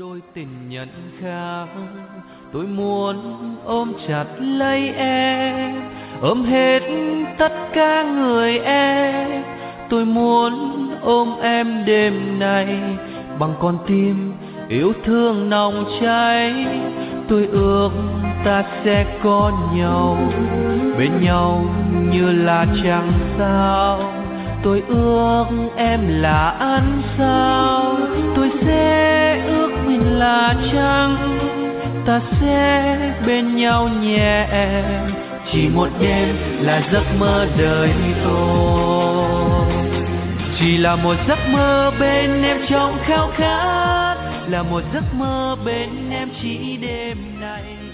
đôi tình nhân khác. Tôi muốn ôm chặt lấy em, ôm hết tất cả người em. Tôi muốn ôm em đêm nay bằng con tim yêu thương nồng cháy. Tôi ước ta sẽ có nhau, bên nhau như là trăng sao. Tôi ước em là ánh sao, tôi sẽ ước mình là trăng. Ta sẽ bên nhau nhẹ, chỉ một đêm là giấc mơ đời tôi. Chỉ là một giấc mơ bên em trong khao khát, là một giấc mơ bên em chỉ đêm nay.